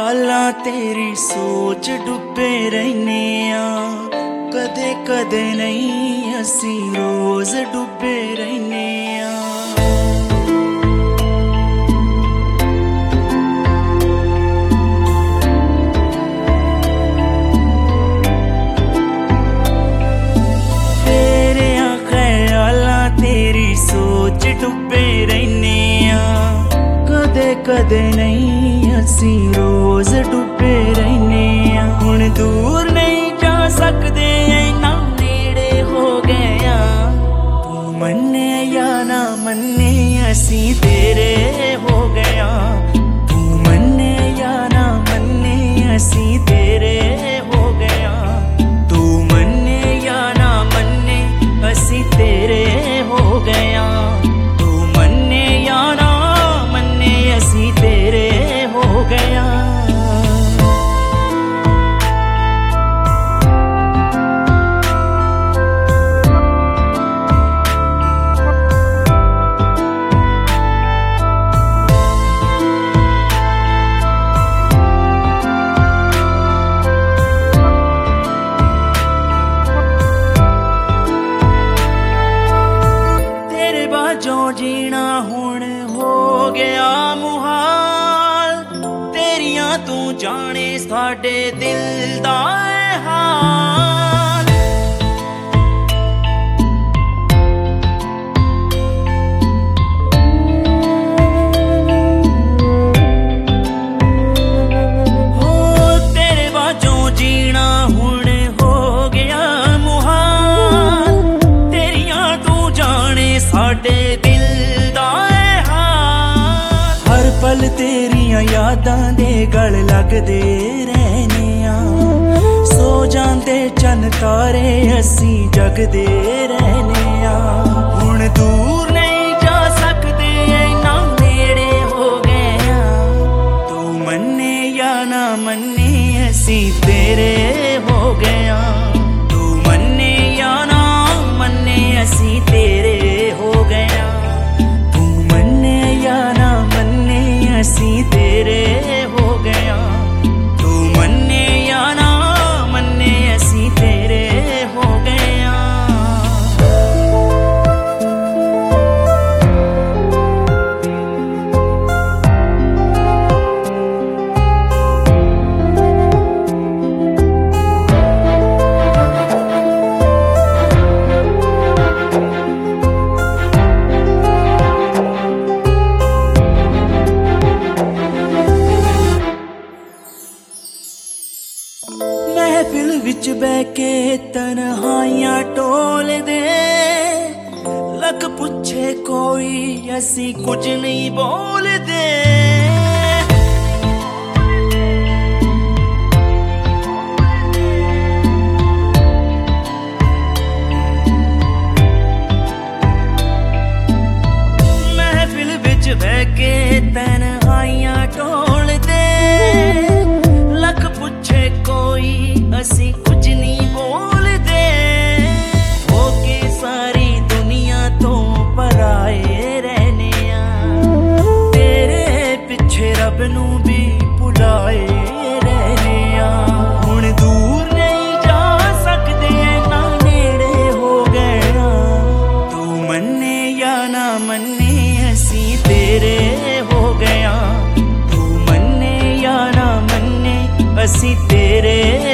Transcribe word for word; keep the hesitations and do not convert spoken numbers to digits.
ख्यालां तेरी सोच डुबे रहने आ, कदे कदे नहीं असी रोज डुबे रहने आ। तेरे ख्यालां तेरी सोच डुबे रहने आ, कदे कदे नहीं असी रोज डुबे रहने आ। हुण दूर नहीं जा सकदे ना नेड़े हो गया, तू मन्ने या ना मन्ने असी तेरे हो गया। तू मन्ने या ना मन्ने असी तेरे हो गया। तू मन्ने या ना मन्ने असी तेरे हो गया। तू मन्ने या ना मन्ने असी तेरे हो गया। जो जीना हुण हो गया मुहाल, तेरियां तू जाने साडे दिल दा हाल। हो तेरे बाजों जीना हुण हो गया मुहाल, तेरियां तू जाने साडे दिल दा हाल। हर पल तेरियां यादां दे गल लगदे रहने आ, सो जांदे चन्न तारे असी जगदे रहने आ। हुण दूर नहीं जा सकदे ना नेड़े हो गया, तू मन्ने या ना मन्ने असी तेरे हो गया। तू मन्ने या ना मन्ने असी तेरे हो गया। तू मन्ने या ना मन्ने असी तेरे हो गया। तू मन्ने या ना मन्ने असी तेरे हो गया। महफिल विच बह के तन्हाइयां टोल दे, लख पुछे कोई असी कुछ नहीं बोल दे। महफिल विच बह के तन्हाइयां टोल दे, लख पुछे कोई असी कुछ नहीं बोलदे। होके सारी दुनिया तो पराए रहने आ, तेरे पिछे रब नू भी भुलाए रहने आ। हुण दूर नहीं जा सकदे ना नेड़े हो गया, तू मन्ने या ना मन्ने असी तेरे हो गया। तू मन्ने या ना मन्ने असी तेरे